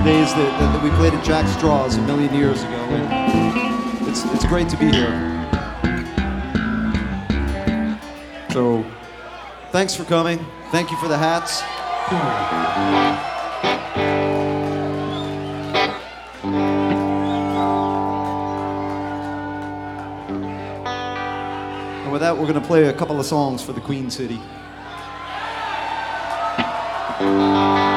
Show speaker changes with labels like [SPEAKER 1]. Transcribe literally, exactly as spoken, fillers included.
[SPEAKER 1] days that, that, that we played at Jack Straw's a million years ago. And it's, it's great to be here. So, thanks for coming. Thank you for the hats. And with that, we're going to play a couple of songs for the Queen City.